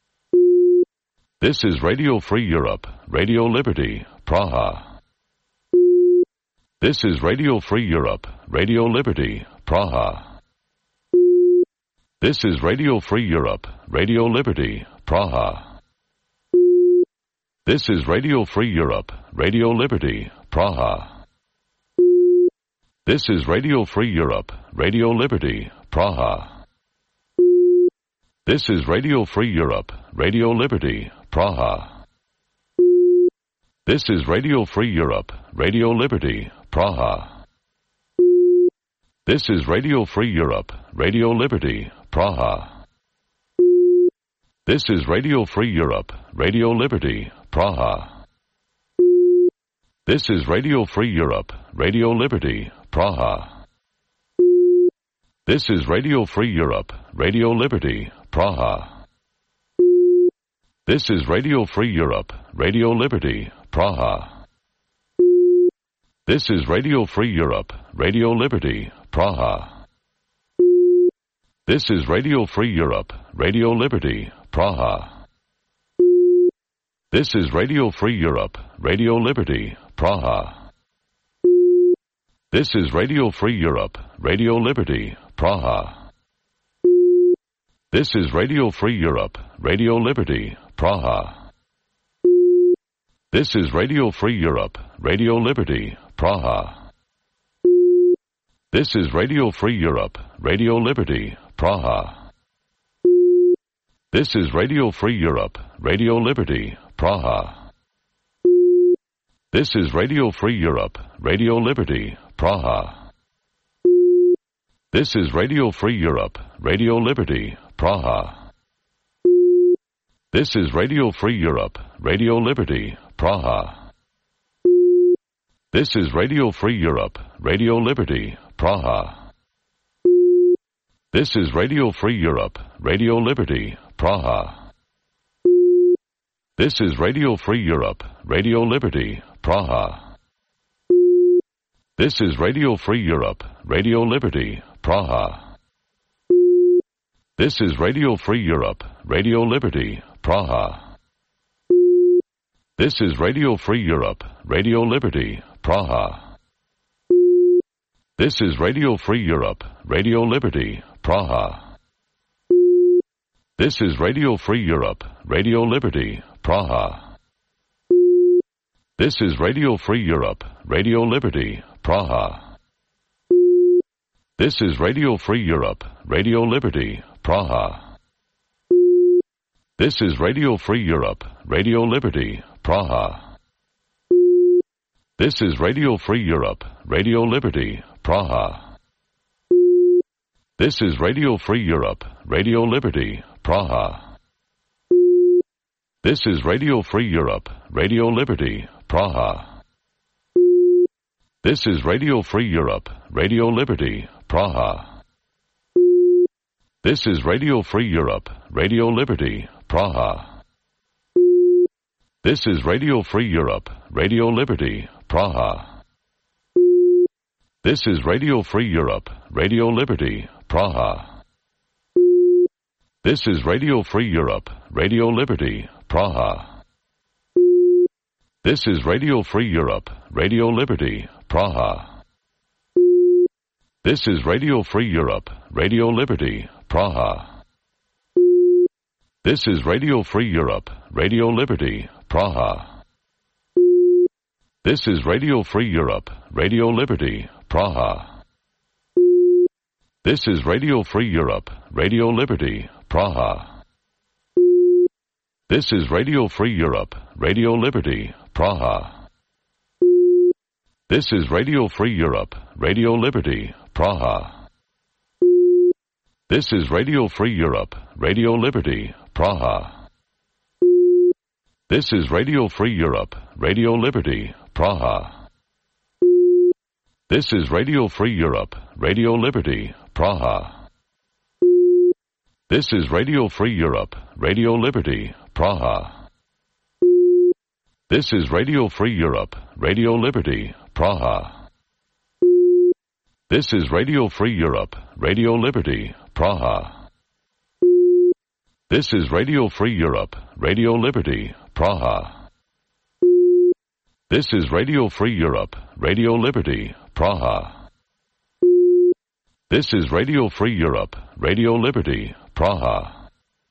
This is Radio Free Europe, Radio Liberty, Praha. This is Radio Free Europe, Radio Liberty, Praha. This is Radio Free Europe, Radio Liberty, Praha. This is Radio Free Europe, Radio Liberty, Praha. This is Radio Free Europe, Radio Liberty, Praha. This is Radio Free Europe, Radio Liberty, Praha. This is Radio Free Europe, Radio Liberty, Praha. This is Radio Free Europe, Radio Liberty, Praha. This is Radio Free Europe, Radio Liberty, Praha. This is Radio Free Europe, Radio Liberty, Praha. This is Radio Free Europe, Radio Liberty, Praha. This is Radio Free Europe, Radio Liberty, Praha. This is Radio Free Europe, Radio Liberty, Praha. This is Radio Free Europe, Radio Liberty, Praha. This is Radio Free Europe, Radio Liberty, Praha. This is Radio Free Europe, Radio Liberty, Praha. This is Radio Free Europe, Radio Liberty, Praha. This is Radio Free Europe, Radio Liberty, Praha. This is Radio Free Europe, Radio Liberty, Praha. This is Radio Free Europe, Radio Liberty, Praha. This is Radio Free Europe, Radio Liberty, Praha. This is Radio Free Europe, Radio Liberty, Praha. This is Radio Free Europe, Radio Liberty, Praha. This is Radio Free Europe, Radio Liberty, Praha. This is Radio Free Europe, Radio Liberty, Praha. This is Radio Free Europe, Radio Liberty, Praha. This is Radio Free Europe, Radio Liberty, Praha. This is Radio Free Europe, Radio Liberty, Praha. This is Radio Free Europe, Radio Liberty, Praha. This is Radio Free Europe, Radio Liberty, Praha. This is Radio Free Europe, Radio Liberty, Praha. This is Radio Free Europe, Radio Liberty, Praha. This is Radio Free Europe, Radio Liberty, Praha. This is Radio Free Europe, Radio Liberty, Praha. This is Radio Free Europe, Radio Liberty, Praha. This is Radio Free Europe, Radio Liberty, Praha. This is Radio Free Europe, Radio Liberty, Praha. This is Radio Free Europe, Radio Liberty, Praha. This is Radio Free Europe, Radio Liberty, Praha. This is Radio Free Europe, Radio Liberty, Praha. This is Radio Free Europe, Radio Liberty, Praha. This is Radio Free Europe, Radio Liberty, Praha. This is Radio Free Europe, Radio Liberty, Praha. This is Radio Free Europe, Radio Liberty, Praha. This is Radio Free Europe, Radio Liberty, Praha. This is Radio Free Europe, Radio Liberty, Praha. This is Radio Free Europe, Radio Liberty, Praha. This is Radio Free Europe, Radio Liberty, Praha. This is Radio Free Europe, Radio Liberty, Praha. This is Radio Free Europe, Radio Liberty, Praha. This is Radio Free Europe, Radio Liberty, Praha. This is Radio Free Europe, Radio Liberty, Praha. This is Radio Free Europe, Radio Liberty, Praha. This is Radio Free Europe, Radio Liberty, Praha. This is Radio Free Europe, Radio Liberty, Praha. This is Radio Free Europe, Radio Liberty, Praha. This is Radio Free Europe, Radio Liberty, Praha. This is Radio Free Europe, Radio Liberty, Praha.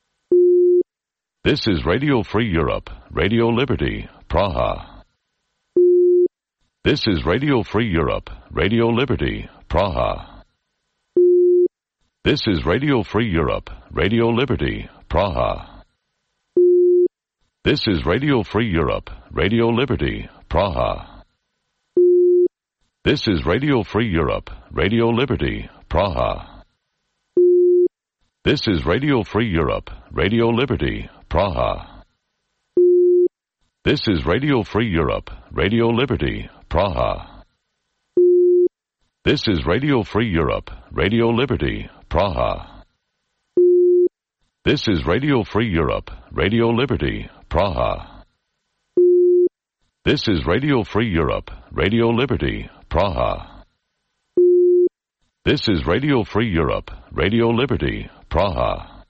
This is Radio Free Europe, Radio Liberty, Praha. This is Radio Free Europe, Radio Liberty, Praha. This is Radio Free Europe, Radio Liberty, Praha. This is Radio Free Europe, Radio Liberty, Praha. This is Radio Free Europe, Radio Liberty, Praha. This is Radio Free Europe, Radio Liberty, Praha. This is Radio Free Europe, Radio Liberty, Praha. This is Radio Free Europe, Radio Liberty, Praha. This is Radio Free Europe, Radio Liberty, Praha. This is Radio Free Europe, Radio Liberty, Praha. This is Radio Free Europe, Radio Liberty, Praha.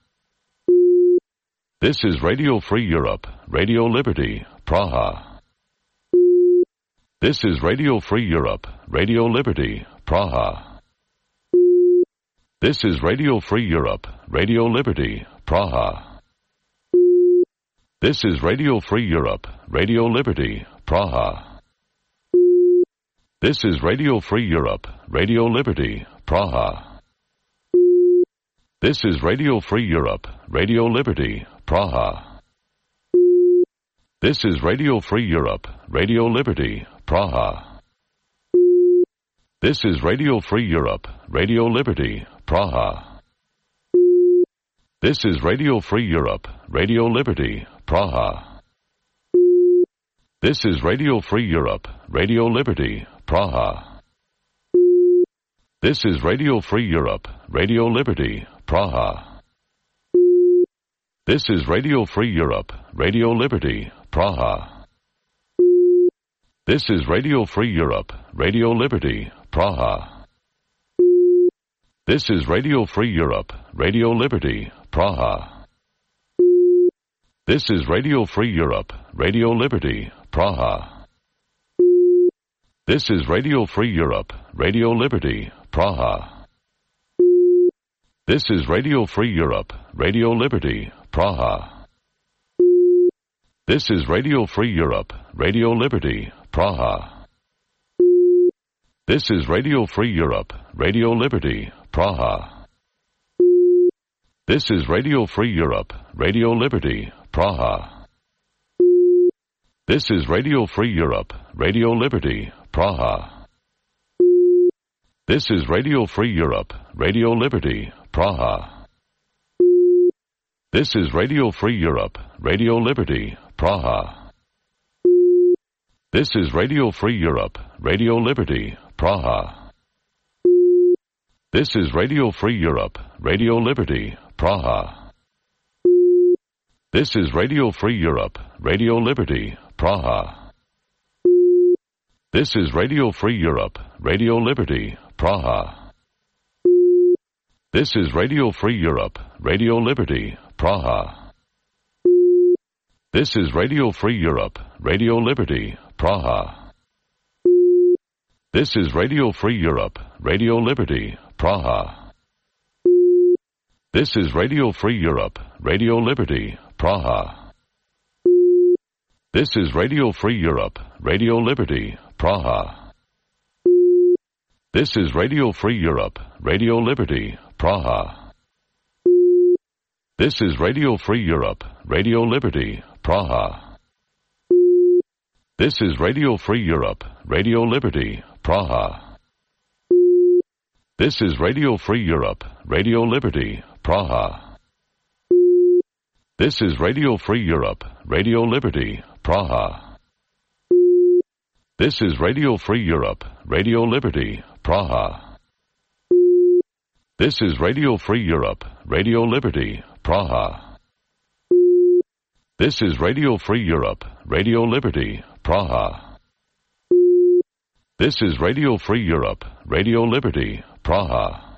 This is Radio Free Europe, Radio Liberty, Praha. This is Radio Free Europe, Radio Liberty, Praha. This is Radio Free Europe, Radio Liberty, Praha. This is Radio Free Europe, Radio Liberty, Praha. This is Radio Free Europe, Radio Liberty, Praha. This is Radio Free Europe, Radio Liberty, Praha. This is Radio Free Europe, Radio Liberty, Praha. This is Radio Free Europe, Radio Liberty, Praha. This is Radio Free Europe, Radio Liberty, Praha. This is Radio Free Europe, Radio Liberty, Praha. This is Radio Free Europe, Radio Liberty, Praha. This is Radio Free Europe, Radio Liberty, Praha. This is Radio Free Europe, Radio Liberty, Praha. This is Radio Free Europe, Radio Liberty, Praha. This is Radio Free Europe, Radio Liberty, Praha. This is Radio Free Europe, Radio Liberty, Praha. This is Radio Free Europe, Radio Liberty, Praha. This is Radio Free Europe, Radio Liberty, Praha. This is Radio Free Europe, Radio Liberty, Praha. This is Radio Free Europe, Radio Liberty, Praha. This is Radio Free Europe, Radio Liberty, Praha. This is Radio Free Europe, Radio Liberty, Praha. This is Radio Free Europe, Radio Liberty, Praha. This is Radio Free Europe, Radio Liberty, Praha. This is Radio Free Europe, Radio Liberty, Praha. This is Radio Free Europe, Radio Liberty, Praha. This is Radio Free Europe, Radio Liberty, Praha. This is Radio Free Europe, Radio Liberty, Praha. This is Radio Free Europe, Radio Liberty, Praha. This is Radio Free Europe, Radio Liberty, Praha. This is Radio Free Europe, Radio Liberty, Praha. This is Radio Free Europe, Radio Liberty, Praha. This is Radio Free Europe, Radio Liberty, Praha. This is Radio Free Europe, Radio Liberty, Praha. This is Radio Free Europe, Radio Liberty, Praha. This is Radio Free Europe, Radio Liberty, Praha. This is Radio Free Europe, Radio Liberty, Praha. This is Radio Free Europe, Radio Liberty, Praha. This is Radio Free Europe, Radio Liberty, Praha. This is Radio Free Europe, Radio Liberty, Praha. This is Radio Free Europe, Radio Liberty, Praha.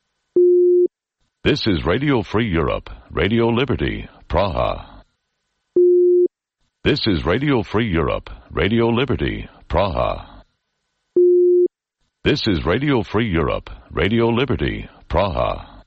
This is Radio Free Europe, Radio Liberty, Praha. This is Radio Free Europe, Radio Liberty, Praha. This is Radio Free Europe, Radio Liberty, Praha.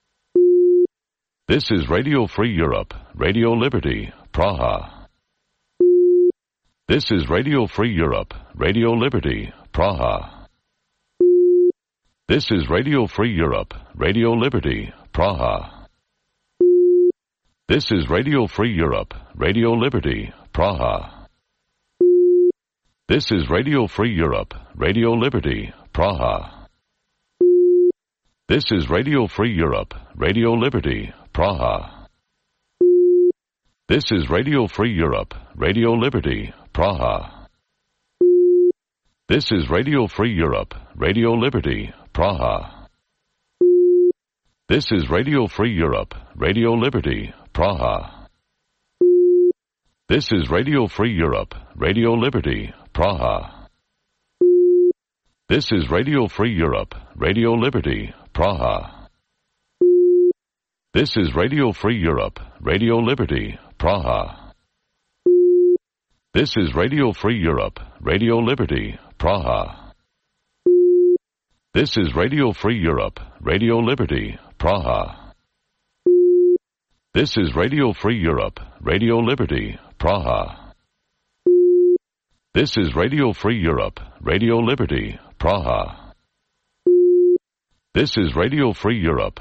This is Radio Free Europe, Radio Liberty, Praha. This is Radio Free Europe, Radio Liberty, Praha. This is Radio Free Europe, Radio Liberty, Praha. This is Radio Free Europe, Radio Liberty, Praha. This is Radio Free Europe, Radio Liberty, Praha. This is Radio Free Europe, Radio Liberty, Praha. This is Radio Free Europe, Radio Liberty, Praha. This is Radio Free Europe, Radio Liberty, Praha. This is Radio Free Europe, Radio Liberty, Praha. This is Radio Free Europe, Radio Liberty, Praha. This is Radio Free Europe, Radio Liberty, Praha. This is Radio Free Europe, Radio Liberty, Praha. This is Radio Free Europe, Radio Liberty, Praha. This is Radio Free Europe, Radio Liberty, Praha. This is Radio Free Europe, Radio Liberty, Praha. This is Radio Free Europe, Radio Liberty, Praha. This is Radio Free Europe,